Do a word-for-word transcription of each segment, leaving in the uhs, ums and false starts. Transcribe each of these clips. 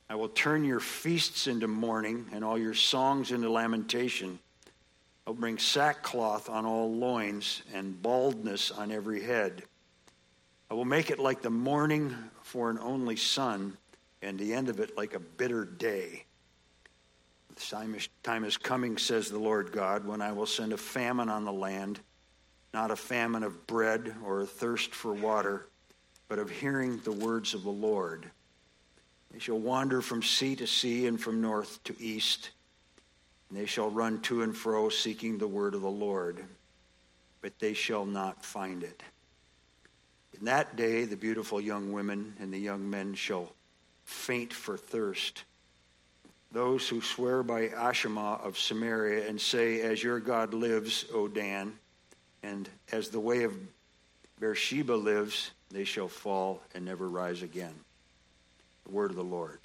I will turn your feasts into mourning and all your songs into lamentation. I'll bring sackcloth on all loins and baldness on every head. I will make it like the mourning for an only son, and the end of it like a bitter day. The time is, time is coming, says the Lord God, when I will send a famine on the land, not a famine of bread or a thirst for water, but of hearing the words of the Lord. They shall wander from sea to sea and from north to east, and they shall run to and fro seeking the word of the Lord, but they shall not find it. In that day the beautiful young women and the young men shall faint for thirst. Those who swear by Ashima of Samaria and say, as your God lives, O Dan, and as the way of Beersheba lives, they shall fall and never rise again. The word of the Lord.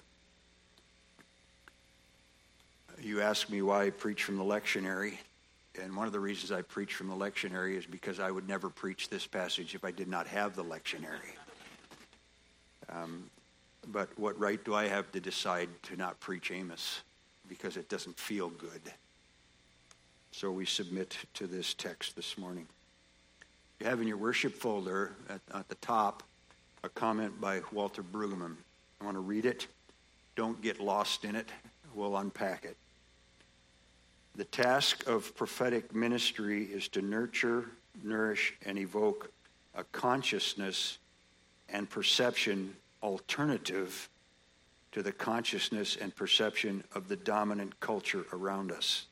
You ask me why I preach from the lectionary, and one of the reasons I preach from the lectionary is because I would never preach this passage if I did not have the lectionary. Um, but what right do I have to decide to not preach Amos? Because it doesn't feel good. So we submit to this text this morning. You have in your worship folder at, at the top a comment by Walter Brueggemann. I want to read it. Don't get lost in it. We'll unpack it. The task of prophetic ministry is to nurture, nourish, and evoke a consciousness and perception alternative to the consciousness and perception of the dominant culture around us.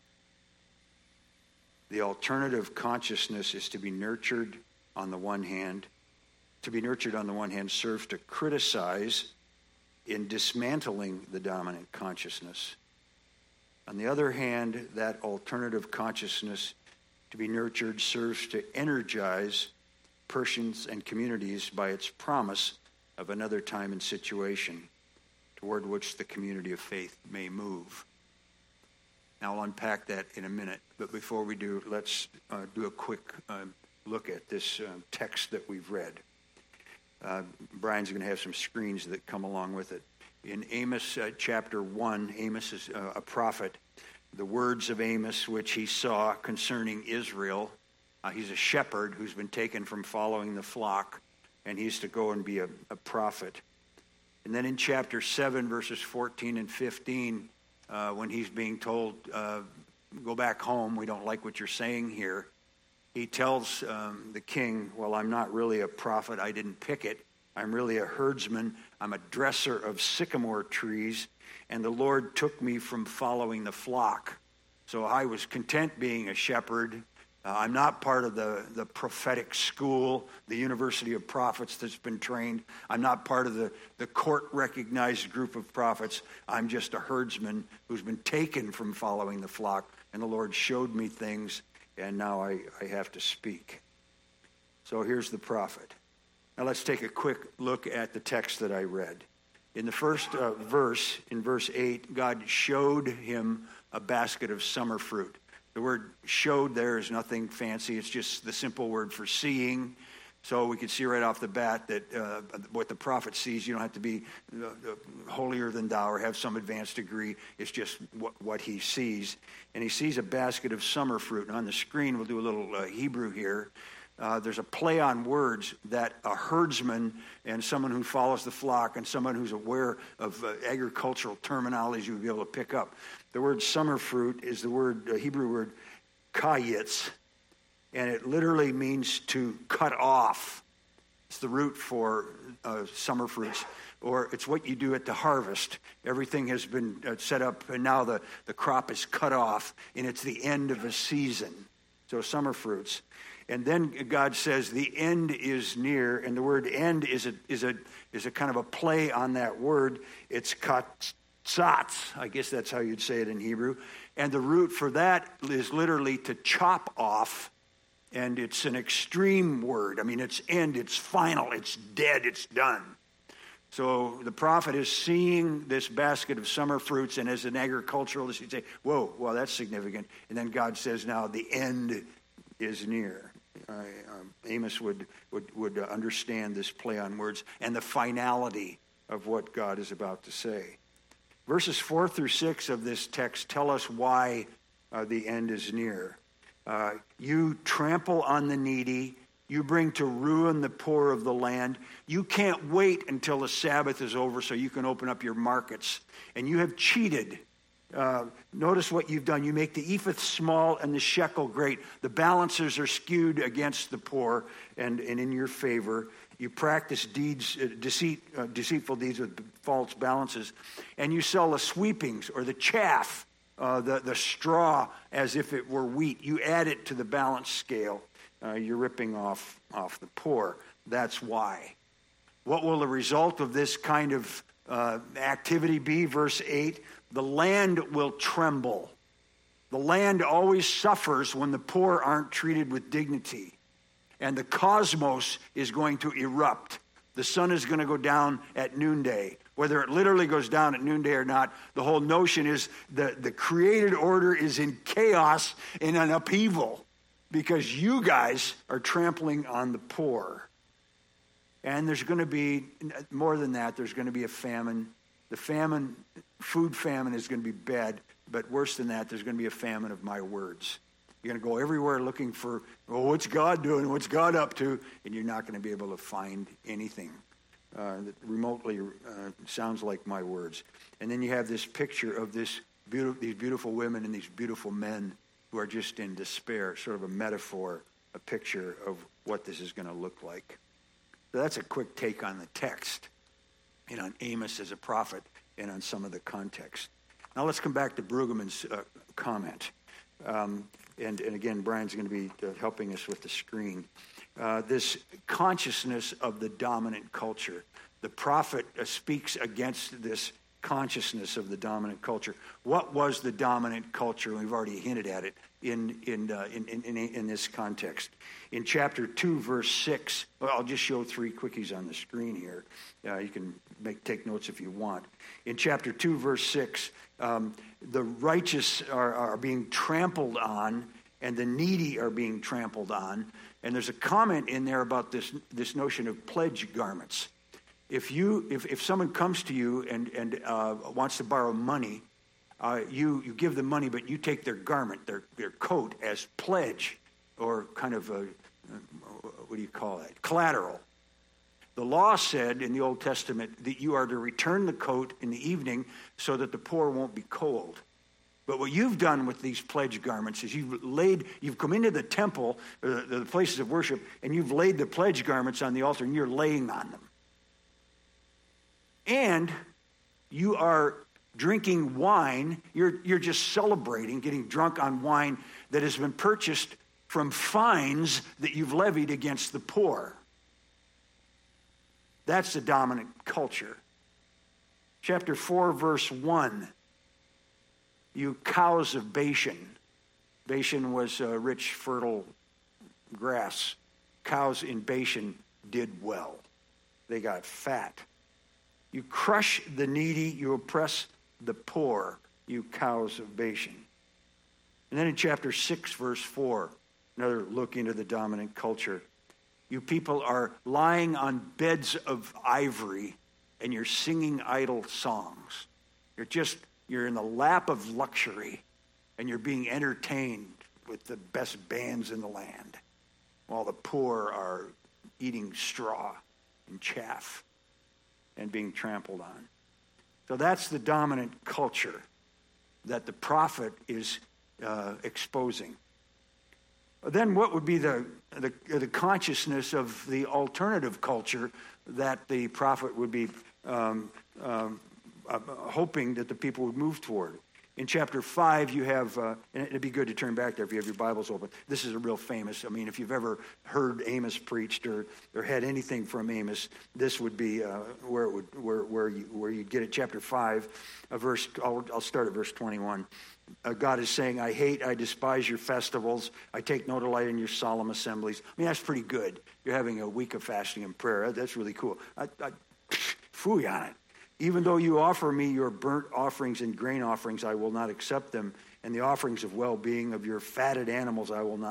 The alternative consciousness is to be nurtured on the one hand. To be nurtured on the one hand serves to criticize in dismantling the dominant consciousness. On the other hand, that alternative consciousness to be nurtured serves to energize persons and communities by its promise of another time and situation toward which the community of faith may move. Now, I'll unpack that in a minute, but before we do, let's uh, do a quick uh, look at this uh, text that we've read. Uh, Brian's going to have some screens that come along with it. In Amos uh, chapter one, Amos is uh, a prophet. The words of Amos, which he saw concerning Israel, uh, he's a shepherd who's been taken from following the flock, and he's to go and be a, a prophet. And then in chapter seven, verses fourteen and fifteen, uh, when he's being told, uh, go back home, we don't like what you're saying here, he tells um, the king, well, I'm not really a prophet, I didn't pick it. I'm really a herdsman. I'm a dresser of sycamore trees, and the Lord took me from following the flock. So I was content being a shepherd. Uh, I'm not part of the, the prophetic school, the University of Prophets that's been trained. I'm not part of the, the court-recognized group of prophets. I'm just a herdsman who's been taken from following the flock, and the Lord showed me things, and now I, I have to speak. So here's the prophet. Now let's take a quick look at the text that I read. In the first uh, verse, in verse eight, God showed him a basket of summer fruit. The word showed there is nothing fancy. It's just the simple word for seeing. So we can see right off the bat that uh, what the prophet sees, you don't have to be uh, holier than thou or have some advanced degree. It's just what, what he sees. And he sees a basket of summer fruit. And on the screen, we'll do a little uh, Hebrew here. Uh, there's a play on words that a herdsman and someone who follows the flock and someone who's aware of uh, agricultural terminology would be able to pick up. The word summer fruit is the word, uh, Hebrew word, kayitz, and it literally means to cut off. It's the root for uh, summer fruits, or it's what you do at the harvest. Everything has been uh, set up, and now the, the crop is cut off, and it's the end of a season. So summer fruits. And then God says the end is near, and the word end is a is a is a kind of a play on that word. It's katzatz. I guess that's how you'd say it in Hebrew. And the root for that is literally to chop off, and it's an extreme word. I mean, it's end, it's final, it's dead, it's done. So the prophet is seeing this basket of summer fruits, and as an agriculturalist, he'd say, whoa, well, that's significant. And then God says, now the end is near. Uh, um, Amos would would, would uh, understand this play on words and the finality of what God is about to say. Verses four through six of this text tell us why uh, the end is near. Uh, you trample on the needy. You bring to ruin the poor of the land. You can't wait until the Sabbath is over so you can open up your markets. And you have cheated. Uh, notice what you've done. You make the ephah small and the shekel great. The balances are skewed against the poor and, and in your favor. You practice deeds, uh, deceit, uh, deceitful deeds with false balances. And you sell the sweepings or the chaff, uh, the, the straw as if it were wheat. You add it to the balance scale. Uh, you're ripping off, off the poor. That's why. What will the result of this kind of uh, activity be? Verse eight, the land will tremble. The land always suffers when the poor aren't treated with dignity. And the cosmos is going to erupt. The sun is going to go down at noonday. Whether it literally goes down at noonday or not, the whole notion is the, the created order is in chaos and an upheaval because you guys are trampling on the poor. And there's going to be, more than that, there's going to be a famine. The famine, food famine is going to be bad, but worse than that, there's going to be a famine of my words. You're going to go everywhere looking for, well, what's God doing? What's God up to? And you're not going to be able to find anything uh, that remotely uh, sounds like my words. And then you have this picture of this beautiful, these beautiful women and these beautiful men who are just in despair, sort of a metaphor, a picture of what this is going to look like. So that's a quick take on the text and on Amos as a prophet and on some of the context. Now let's come back to Brueggemann's uh, comment. Um, and, and again, Brian's going to be uh, helping us with the screen. Uh, this consciousness of the dominant culture. The prophet uh, speaks against this consciousness of the dominant culture. What was the dominant culture? We've already hinted at it in in uh, in, in, in in this context. In chapter two, verse six, well, I'll just show three quickies on the screen here. Uh, you can make take notes if you want. In chapter two, verse six, um, the righteous are, are being trampled on, and the needy are being trampled on. And there's a comment in there about this this notion of pledge garments. If you if, if someone comes to you and and uh, wants to borrow money, uh, you you give them money, but you take their garment, their their coat as pledge, or kind of a, what do you call that? Collateral. The law said in the Old Testament that you are to return the coat in the evening so that the poor won't be cold. But what you've done with these pledge garments is you've laid, you've come into the temple, uh, the places of worship, and you've laid the pledge garments on the altar, and you're laying on them. And you are drinking wine, you're, you're just celebrating, getting drunk on wine that has been purchased from fines that you've levied against the poor. That's the dominant culture. Chapter four, verse one. You cows of Bashan. Bashan was a rich, fertile grass. Cows in Bashan did well. They got fat. You crush the needy, you oppress the poor, you cows of Bashan. And then in chapter six, verse four, another look into the dominant culture. You people are lying on beds of ivory and you're singing idle songs. You're just, you're in the lap of luxury and you're being entertained with the best bands in the land while the poor are eating straw and chaff and being trampled on. So that's the dominant culture that the prophet is uh, exposing. Then what would be the, the the consciousness of the alternative culture that the prophet would be um, um, uh, hoping that the people would move toward? In chapter five, you have, uh, and it'd be good to turn back there if you have your Bibles open. This is a real famous, I mean, if you've ever heard Amos preached or, or had anything from Amos, this would be uh, where it would where where you where you'd get it. Chapter five, a verse. I'll, I'll start at verse twenty-one. Uh, God is saying, "I hate, I despise your festivals. I take no delight in your solemn assemblies." I mean, that's pretty good. You're having a week of fasting and prayer. That's really cool. I, I phooey on it. Even though you offer me your burnt offerings and grain offerings, I will not accept them. And the offerings of well-being of your fatted animals, I will not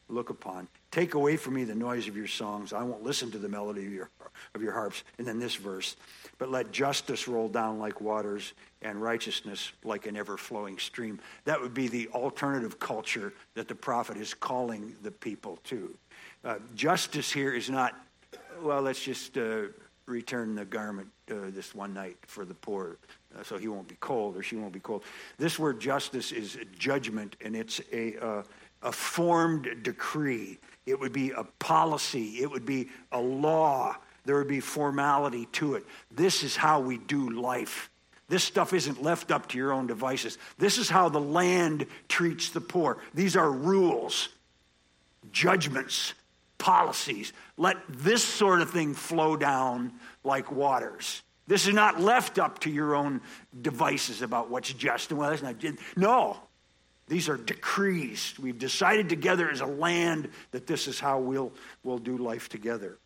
look upon. Take away from me the noise of your songs. I won't listen to the melody of your, of your harps. And then this verse, but let justice roll down like waters and righteousness like an ever-flowing stream. That would be the alternative culture that the prophet is calling the people to. Uh, justice here is not, well, let's just uh, return the garment uh, this one night for the poor uh, so he won't be cold or she won't be cold. This word justice is judgment, and it's a, uh, a formed decree. It would be a policy. It would be a law. There would be formality to it. This is how we do life. This stuff isn't left up to your own devices. This is how the land treats the poor. These are rules, judgments, policies. Let this sort of thing flow down like waters. This is not left up to your own devices about what's just and well, that's not just. No, these are decrees. We've decided together as a land that this is how we'll, we'll do life together.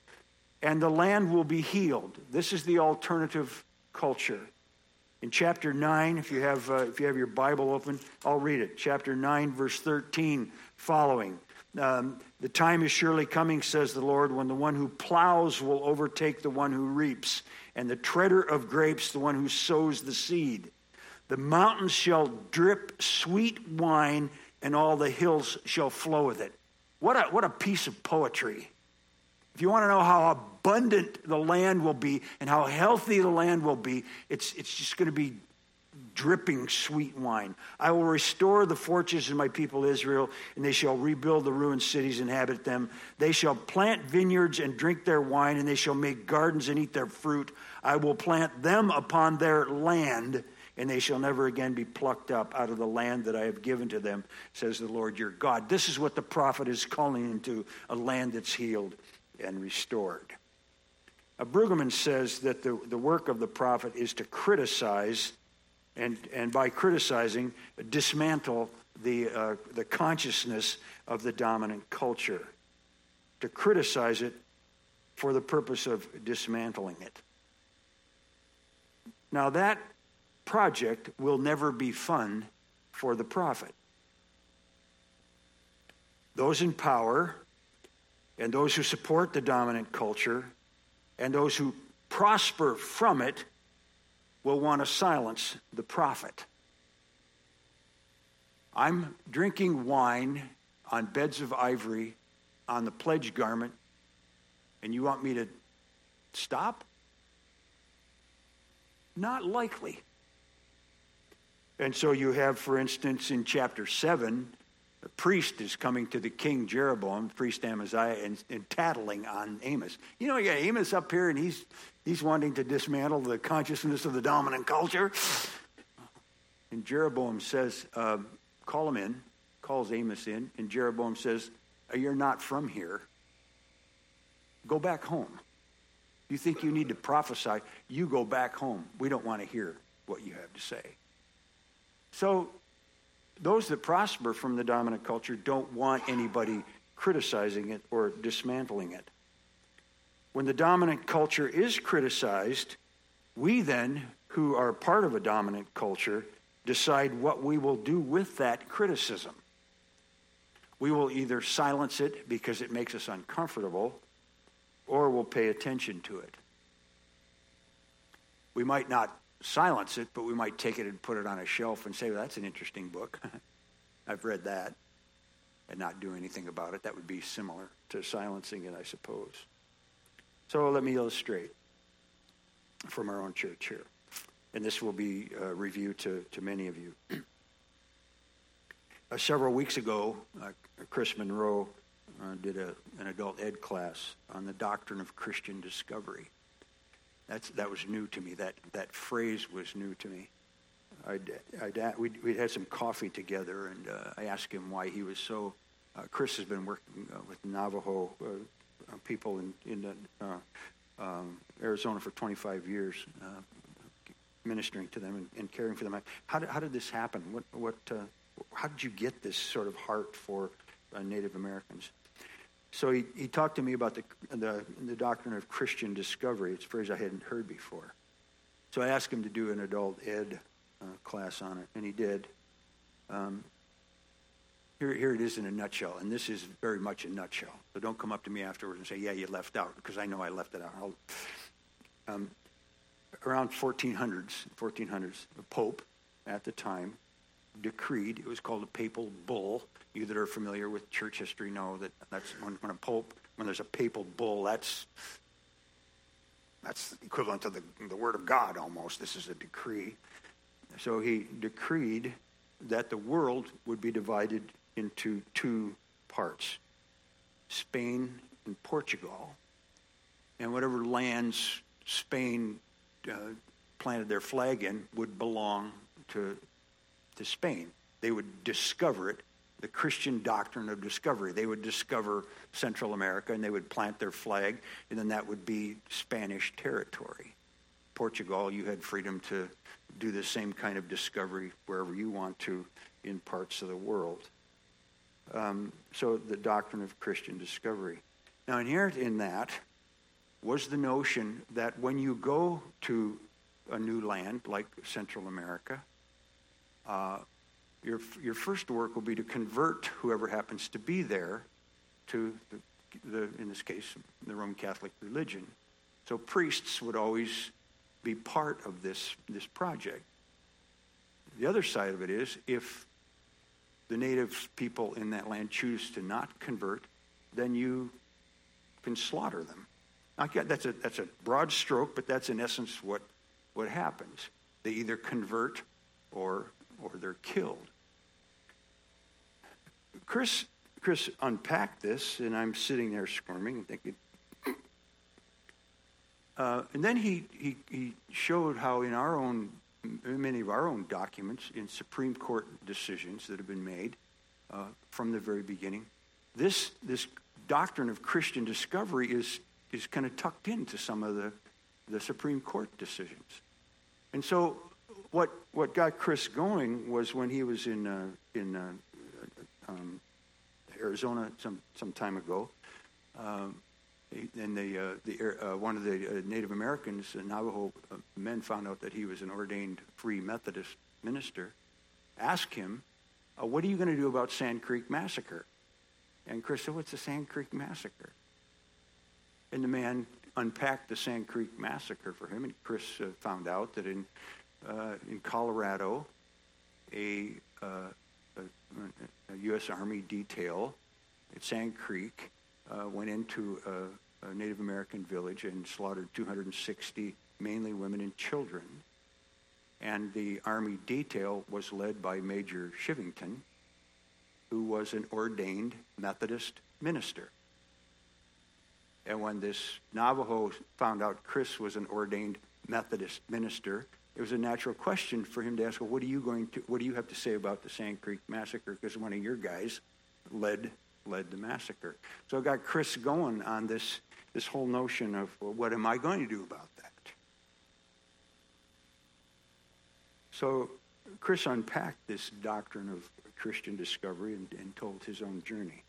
And the land will be healed. This is the alternative culture. In chapter nine, if you have uh, if you have your Bible open, I'll read it. Chapter nine, verse thirteen, following. Um, the time is surely coming, says the Lord, when the one who plows will overtake the one who reaps, and the treader of grapes the one who sows the seed. The mountains shall drip sweet wine, and all the hills shall flow with it. What a, what a piece of poetry. If you want to know how abundant the land will be and how healthy the land will be, it's, it's just going to be dripping sweet wine. I will restore the fortunes of my people Israel, and they shall rebuild the ruined cities, inhabit them. They shall plant vineyards and drink their wine, and they shall make gardens and eat their fruit. I will plant them upon their land, and they shall never again be plucked up out of the land that I have given to them, says the Lord your God. This is what the prophet is calling into, a land that's healed and restored. Now, Brueggemann says that the, the work of the prophet is to criticize and, and by criticizing, dismantle the, uh, the consciousness of the dominant culture. To criticize it for the purpose of dismantling it. Now that project will never be fun for the prophet. Those in power and those who support the dominant culture and those who prosper from it will want to silence the prophet. I'm drinking wine on beds of ivory on the pledge garment, and you want me to stop? Not likely. And so you have, for instance, in chapter seven, the priest is coming to the king Jeroboam, priest Amaziah, and, and tattling on Amos. You know, you got Amos up here, and he's he's wanting to dismantle the consciousness of the dominant culture. And Jeroboam says, uh, call him in, calls Amos in, and Jeroboam says, you're not from here. Go back home. You think you need to prophesy, you go back home. We don't want to hear what you have to say. So those that prosper from the dominant culture don't want anybody criticizing it or dismantling it. When the dominant culture is criticized, we then, who are part of a dominant culture, decide what we will do with that criticism. We will either silence it because it makes us uncomfortable, or we'll pay attention to it. We might not silence it, but we might take it and put it on a shelf and say, well, that's an interesting book. I've read that, and not do anything about it. That would be similar to silencing it, I suppose. So let me illustrate from our own church here. And this will be a review to, to many of you. uh, several weeks ago, uh, Chris Monroe uh, did a, an adult ed class on the doctrine of Christian discovery. That's, that was new to me. That, that phrase was new to me. I'd, I'd, we'd, we'd had some coffee together, and uh, I asked him why he was so... Uh, Chris has been working uh, with Navajo uh, people in, in uh, um, Arizona for twenty-five years, uh, ministering to them and, and caring for them. How did, how did this happen? What, what, uh, how did you get this sort of heart for uh, Native Americans? So he, he talked to me about the, the the doctrine of Christian discovery. It's a phrase I hadn't heard before. So I asked him to do an adult ed uh, class on it, and he did. Um, here, here it is in a nutshell, and this is very much a nutshell. So don't come up to me afterwards and say, yeah, you left out, because I know I left it out. I'll, um, around fourteen hundreds, fourteen hundreds, the Pope at the time decreed, it was called a papal bull. You that are familiar with church history know that that's when, when a pope, when there's a papal bull, that's that's equivalent to the, the word of God almost. This is a decree. So he decreed that the world would be divided into two parts, Spain and Portugal. And whatever lands Spain uh, planted their flag in would belong to, to Spain. They would discover it, the Christian doctrine of discovery. They would discover Central America, and they would plant their flag, and then that would be Spanish territory. Portugal, you had freedom to do the same kind of discovery wherever you want to in parts of the world. Um, so the doctrine of Christian discovery. Now, inherent in that was the notion that when you go to a new land like Central America, uh, your your first work will be to convert whoever happens to be there to the, the in this case the Roman Catholic religion. So priests would always be part of this this project. The other side of it is, if the native people in that land choose to not convert, then you can slaughter them. Now, that's a that's a broad stroke, but that's in essence what what happens. They either convert or or they're killed. Chris Chris unpacked this, and I'm sitting there squirming and thinking. Uh, and then he, he he showed how in our own many of our own documents, in Supreme Court decisions that have been made uh, from the very beginning, this this doctrine of Christian discovery is is kind of tucked into some of the the Supreme Court decisions. And so what what got Chris going was when he was in uh, in uh, um, Arizona some some time ago. Um, And the, uh, the uh, one of the uh, Native Americans, the Navajo uh, men, found out that he was an ordained Free Methodist minister. Asked him, uh, "What are you going to do about Sand Creek Massacre?" And Chris said, "What's the Sand Creek Massacre?" And the man unpacked the Sand Creek Massacre for him, and Chris uh, found out that in uh, in Colorado, a, uh, a, a U S Army detail at Sand Creek uh, went into a a Native American village and slaughtered two hundred sixty, mainly women and children. And the Army detail was led by Major Shivington, who was an ordained Methodist minister. And when this Navajo found out Chris was an ordained Methodist minister, it was a natural question for him to ask, well, what are you going to, what do you have to say about the Sand Creek Massacre? Because one of your guys led led the massacre. So it got Chris going on this this whole notion of, well, what am I going to do about that? So Chris unpacked this doctrine of Christian discovery and, and told his own journey.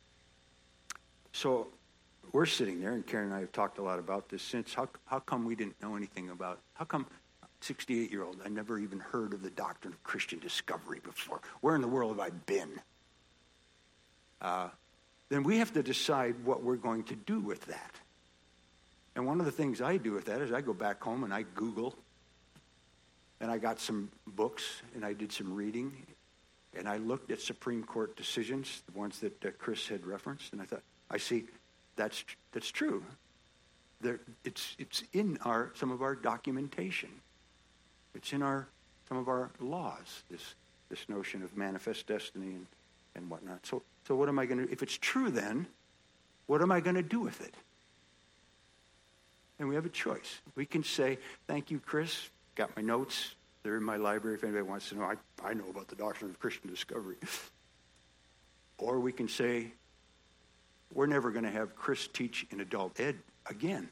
So we're sitting there, and Karen and I have talked a lot about this since. How, how come we didn't know anything about, how come sixty-eight-year-old, I never even heard of the doctrine of Christian discovery before? Where in the world have I been? Uh, then we have to decide what we're going to do with that. And one of the things I do with that is I go back home and I Google, and I got some books, and I did some reading, and I looked at Supreme Court decisions, the ones that uh, Chris had referenced, and I thought, I see, that's that's true. There, it's it's in our some of our documentation. It's in our some of our laws. This this notion of manifest destiny and, and whatnot. So. So what am I going to, if it's true then, what am I going to do with it? And we have a choice. We can say, thank you, Chris. Got my notes. They're in my library if anybody wants to know. I, I know about the doctrine of Christian discovery. Or we can say, we're never going to have Chris teach in adult ed again.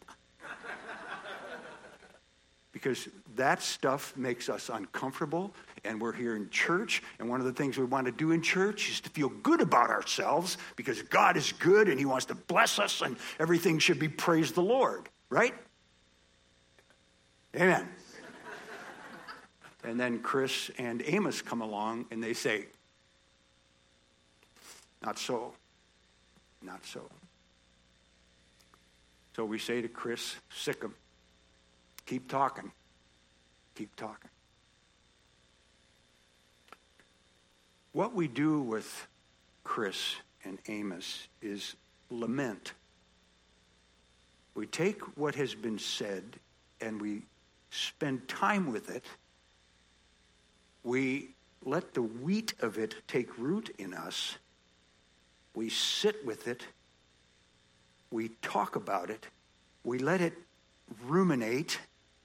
Because that stuff makes us uncomfortable, and we're here in church, and one of the things we want to do in church is to feel good about ourselves because God is good and he wants to bless us, and everything should be praise the Lord, right? Amen. And then Chris and Amos come along and they say, Not so. Not so. So we say to Chris Sickham, keep talking. Keep talking. What we do with Chris and Amos is lament. We take what has been said and we spend time with it. We let the wheat of it take root in us. We sit with it. We talk about it. We let it ruminate,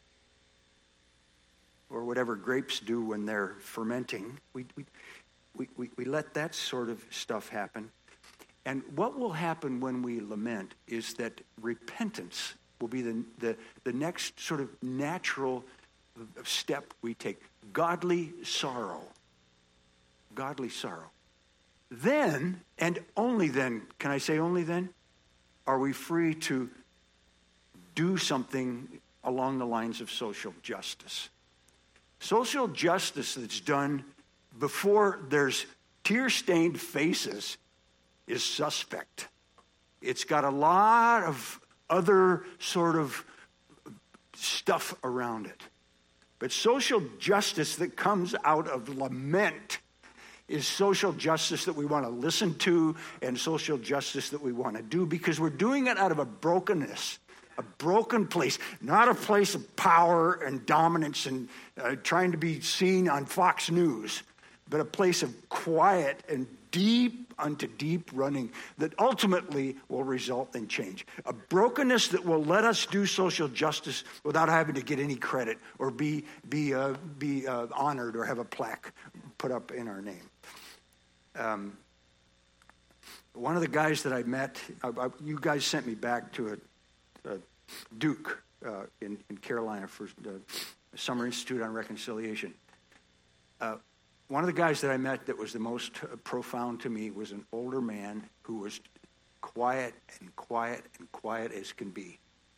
or whatever grapes do when they're fermenting. We, we, we, we, we let that sort of stuff happen. And what will happen when we lament is that repentance will be the, the, the next sort of natural step we take. Godly sorrow. Godly sorrow. Then, and only then, can I say only then, are we free to do something along the lines of social justice. Social justice that's done before there's tear-stained faces is suspect. It's got a lot of other sort of stuff around it. But social justice that comes out of lament is social justice that we want to listen to and social justice that we want to do, because we're doing it out of a brokenness, a broken place, not a place of power and dominance and uh, trying to be seen on Fox News, but a place of quiet and deep unto deep running that ultimately will result in change. A brokenness that will let us do social justice without having to get any credit or be be uh, be uh, honored or have a plaque put up in our name. Um, one of the guys that I met, I, I, you guys sent me back to a, a Duke uh, in, in Carolina for the Summer Institute on Reconciliation. Uh, One of the guys that I met that was the most uh, profound to me was an older man who was quiet and quiet and quiet as can be.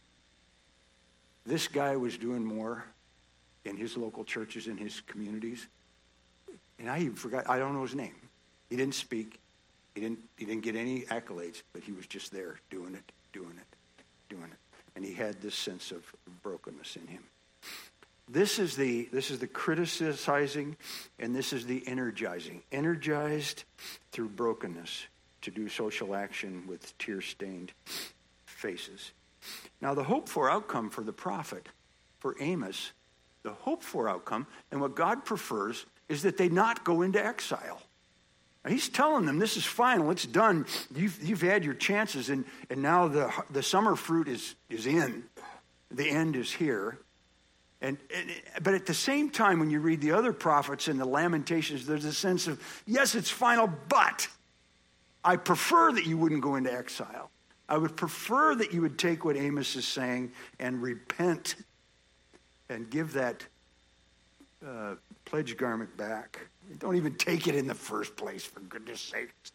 This guy was doing more in his local churches, in his communities. And I even forgot, I don't know his name. He didn't speak. He didn't, he didn't get any accolades, but he was just there doing it, doing it, doing it. And he had this sense of brokenness in him. This is the this is the criticizing, and this is the energizing. Energized through brokenness to do social action with tear-stained faces. Now, the hope-for outcome for the prophet, for Amos, the hope-for outcome, and what God prefers, is that they not go into exile. Now, he's telling them, this is final, it's done. You've, you've had your chances, and, and now the, the summer fruit is, is in. The end is here. And, and but at the same time, when you read the other prophets and the Lamentations, there's a sense of, yes, it's final, but I prefer that you wouldn't go into exile. I would prefer that you would take what Amos is saying and repent and give that uh, pledge garment back. Don't even take it in the first place, for goodness sakes.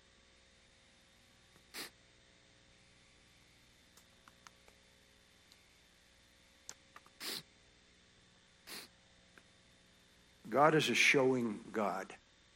God is a showing God.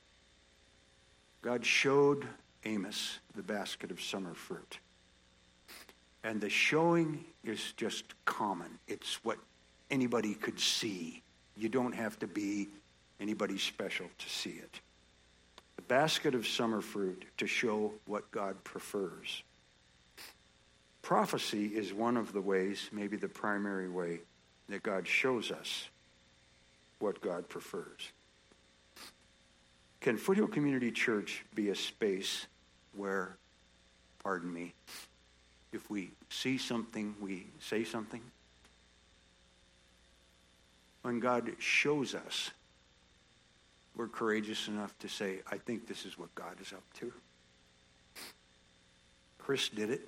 God showed Amos the basket of summer fruit. And the showing is just common. It's what anybody could see. You don't have to be anybody special to see it. The basket of summer fruit to show what God prefers. Prophecy is one of the ways, maybe the primary way, that God shows us what God prefers. Can Foothill Community Church be a space where, pardon me, if we see something, we say something? When God shows us, we're courageous enough to say, I think this is what God is up to. Chris did it.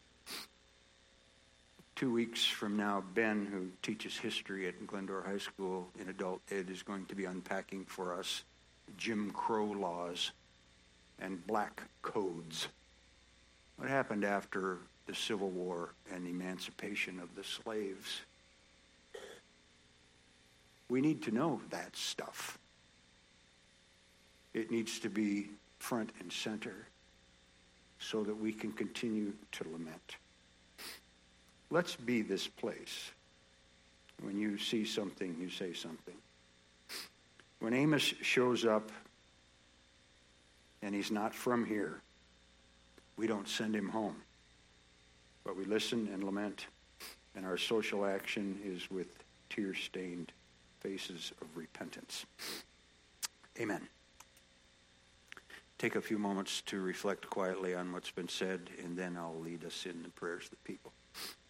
Two weeks from now, Ben, who teaches history at Glendora High School in adult ed, is going to be unpacking for us Jim Crow laws and black codes. What happened after the Civil War and the emancipation of the slaves? We need to know that stuff. It needs to be front and center. so that we can continue to lament. Let's be this place. When you see something, you say something. When Amos shows up and he's not from here, we don't send him home, but we listen and lament, and our social action is with tear-stained faces of repentance. Amen. Take a few moments to reflect quietly on what's been said, and then I'll lead us in the prayers of the people.